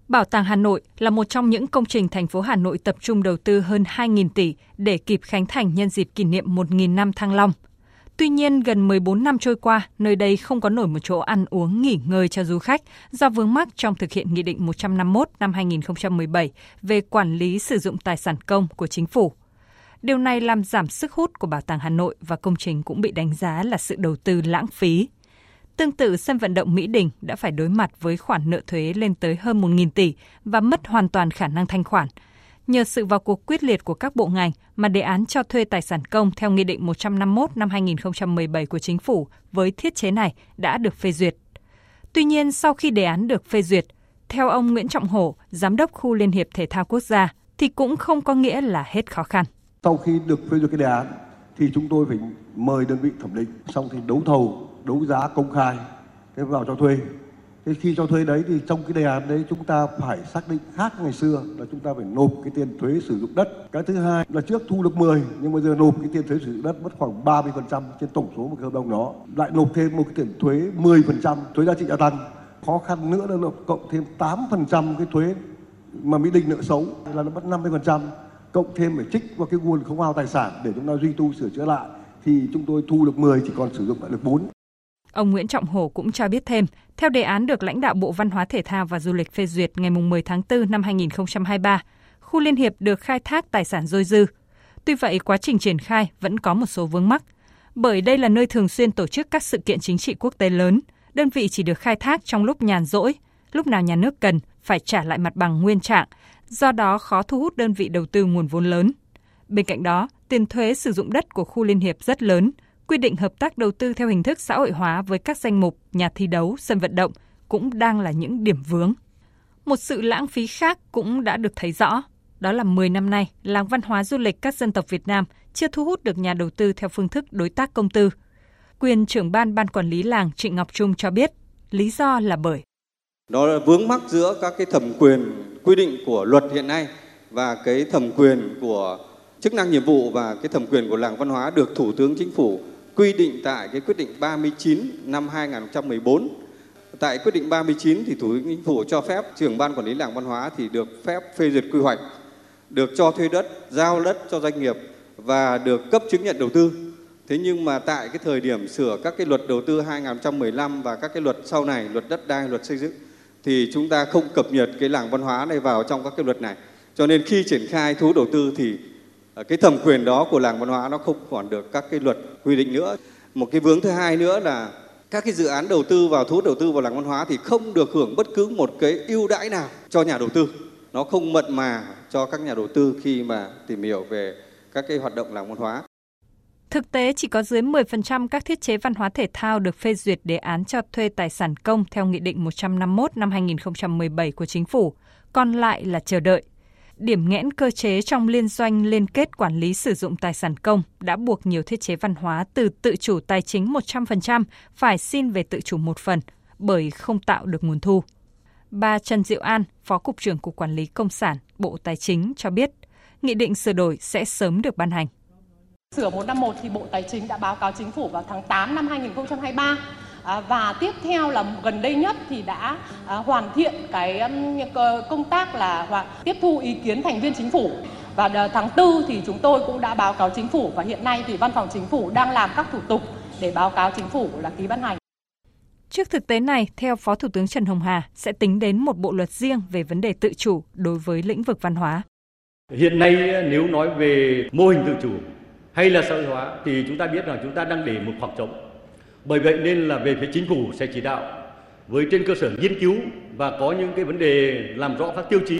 Bảo tàng Hà Nội là một trong những công trình thành phố Hà Nội tập trung đầu tư hơn 2.000 tỷ để kịp khánh thành nhân dịp kỷ niệm 1.000 năm Thăng Long. Tuy nhiên, gần 14 năm trôi qua, nơi đây không có nổi một chỗ ăn uống nghỉ ngơi cho du khách do vướng mắc trong thực hiện Nghị định 151 năm 2017 về quản lý sử dụng tài sản công của Chính phủ. Điều này làm giảm sức hút của Bảo tàng Hà Nội và công trình cũng bị đánh giá là sự đầu tư lãng phí. Tương tự, sân vận động Mỹ Đình đã phải đối mặt với khoản nợ thuế lên tới hơn 1.000 tỷ và mất hoàn toàn khả năng thanh khoản. Nhờ sự vào cuộc quyết liệt của các bộ ngành mà đề án cho thuê tài sản công theo Nghị định 151 năm 2017 của Chính phủ với thiết chế này đã được phê duyệt. Tuy nhiên, sau khi đề án được phê duyệt, theo ông Nguyễn Trọng Hổ, Giám đốc Khu Liên hiệp Thể thao Quốc gia, thì cũng không có nghĩa là hết khó khăn. Sau khi được phê duyệt cái đề án, thì chúng tôi phải mời đơn vị thẩm định, xong thì đấu thầu, đấu giá công khai, thế vào cho thuê. Thế khi cho thuê đấy thì trong cái đề án đấy chúng ta phải xác định khác ngày xưa là chúng ta phải nộp cái tiền thuế sử dụng đất. Cái thứ hai là trước thu được 10 nhưng bây giờ nộp cái tiền thuế sử dụng đất mất khoảng 30% trên tổng số một cái hợp đồng đó. Lại nộp thêm một cái tiền thuế 10% thuế giá trị gia tăng. Khó khăn nữa là nộp cộng thêm 8% cái thuế mà Mỹ Đình nợ xấu là nó mất 50%. Cộng thêm phải trích vào cái nguồn không ao tài sản để chúng ta duy tu sửa chữa lại thì chúng tôi thu được 10 chỉ còn sử dụng lại được 4. Ông Nguyễn Trọng Hổ cũng cho biết thêm, theo đề án được lãnh đạo Bộ Văn hóa Thể thao và Du lịch phê duyệt ngày 10 tháng 4 năm 2023, khu Liên hiệp được khai thác tài sản dôi dư. Tuy vậy, quá trình triển khai vẫn có một số vướng mắc. Bởi đây là nơi thường xuyên tổ chức các sự kiện chính trị quốc tế lớn, đơn vị chỉ được khai thác trong lúc nhàn rỗi, lúc nào nhà nước cần phải trả lại mặt bằng nguyên trạng, do đó khó thu hút đơn vị đầu tư nguồn vốn lớn. Bên cạnh đó, tiền thuế sử dụng đất của khu Liên hiệp rất lớn, quy định hợp tác đầu tư theo hình thức xã hội hóa với các danh mục nhà thi đấu, sân vận động cũng đang là những điểm vướng. Một sự lãng phí khác cũng đã được thấy rõ, đó là 10 năm nay, làng văn hóa du lịch các dân tộc Việt Nam chưa thu hút được nhà đầu tư theo phương thức đối tác công tư. Quyền trưởng ban quản lý làng Trịnh Ngọc Trung cho biết, lý do là bởi đó là vướng mắc giữa các cái thẩm quyền quy định của luật hiện nay và cái thẩm quyền của chức năng nhiệm vụ và cái thẩm quyền của làng văn hóa được Thủ tướng Chính phủ quy định tại cái quyết định 39 năm 2014. Tại quyết định 39 thì Thủ tướng Chính phủ cho phép trưởng ban quản lý làng văn hóa thì được phép phê duyệt quy hoạch, được cho thuê đất, giao đất cho doanh nghiệp và được cấp chứng nhận đầu tư. Thế nhưng mà tại cái thời điểm sửa các cái luật đầu tư 2015 và các cái luật sau này, luật đất đai, luật xây dựng thì chúng ta không cập nhật cái làng văn hóa này vào trong các cái luật này. Cho nên khi triển khai thu hút đầu tư thì cái thẩm quyền đó của làng văn hóa nó không còn được các cái luật quy định nữa. Một cái vướng thứ hai nữa là các cái dự án đầu tư vào thu hút đầu tư vào làng văn hóa thì không được hưởng bất cứ một cái ưu đãi nào cho nhà đầu tư. Nó không mặn mà cho các nhà đầu tư khi mà tìm hiểu về các cái hoạt động làng văn hóa. Thực tế, chỉ có dưới 10% các thiết chế văn hóa thể thao được phê duyệt đề án cho thuê tài sản công theo Nghị định 151 năm 2017 của Chính phủ, còn lại là chờ đợi. Điểm nghẽn cơ chế trong liên doanh liên kết quản lý sử dụng tài sản công đã buộc nhiều thiết chế văn hóa từ tự chủ tài chính 100% phải xin về tự chủ một phần bởi không tạo được nguồn thu. Bà Trần Diệu An, Phó Cục trưởng Cục Quản lý Công sản, Bộ Tài chính cho biết, nghị định sửa đổi sẽ sớm được ban hành. Sửa 151 thì Bộ Tài chính đã báo cáo Chính phủ vào tháng 8 năm 2023. Và tiếp theo là gần đây nhất thì đã hoàn thiện cái công tác là tiếp thu ý kiến thành viên Chính phủ. Và tháng 4 thì chúng tôi cũng đã báo cáo Chính phủ và hiện nay thì Văn phòng Chính phủ đang làm các thủ tục để báo cáo Chính phủ là ký ban hành. Trước thực tế này, theo Phó Thủ tướng Trần Hồng Hà, sẽ tính đến một bộ luật riêng về vấn đề tự chủ đối với lĩnh vực văn hóa. Hiện nay nếu nói về mô hình tự chủ hay là xã hội hóa thì chúng ta biết rằng chúng ta đang để một khoảng trống. Bởi vậy nên là về phía Chính phủ sẽ chỉ đạo với trên cơ sở nghiên cứu và có những cái vấn đề làm rõ các tiêu chí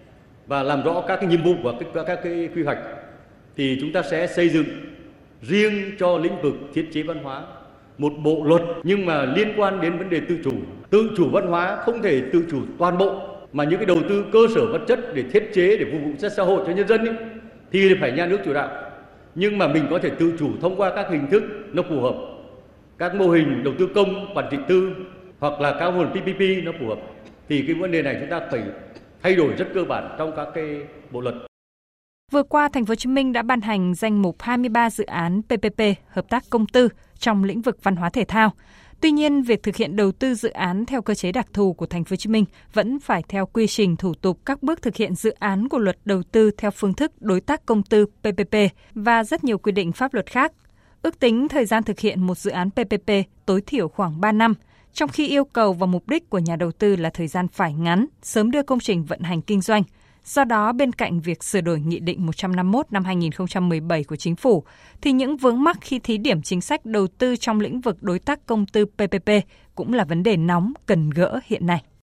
và làm rõ các cái nhiệm vụ và các cái quy hoạch thì chúng ta sẽ xây dựng riêng cho lĩnh vực thiết chế văn hóa một bộ luật nhưng mà liên quan đến vấn đề tự chủ. Tự chủ văn hóa không thể tự chủ toàn bộ mà những cái đầu tư cơ sở vật chất để thiết chế để phục vụ cho xã hội cho nhân dân ấy, thì phải nhà nước chủ đạo. Nhưng mà mình có thể tự chủ thông qua các hình thức nó phù hợp. Các mô hình đầu tư công, quản trị tư hoặc là các mô hình PPP nó phù hợp. Thì cái vấn đề này chúng ta phải thay đổi rất cơ bản trong các cái bộ luật. Vừa qua, Thành phố Hồ Chí Minh đã ban hành danh mục 23 dự án PPP hợp tác công tư trong lĩnh vực văn hóa thể thao. Tuy nhiên, việc thực hiện đầu tư dự án theo cơ chế đặc thù của Thành phố Hồ Chí Minh vẫn phải theo quy trình thủ tục các bước thực hiện dự án của Luật Đầu tư theo phương thức đối tác công tư PPP và rất nhiều quy định pháp luật khác. Ước tính thời gian thực hiện một dự án PPP tối thiểu khoảng 3 năm, trong khi yêu cầu và mục đích của nhà đầu tư là thời gian phải ngắn, sớm đưa công trình vận hành kinh doanh. Do đó, bên cạnh việc sửa đổi Nghị định 151 năm 2017 của Chính phủ, thì những vướng mắc khi thí điểm chính sách đầu tư trong lĩnh vực đối tác công tư PPP cũng là vấn đề nóng cần gỡ hiện nay.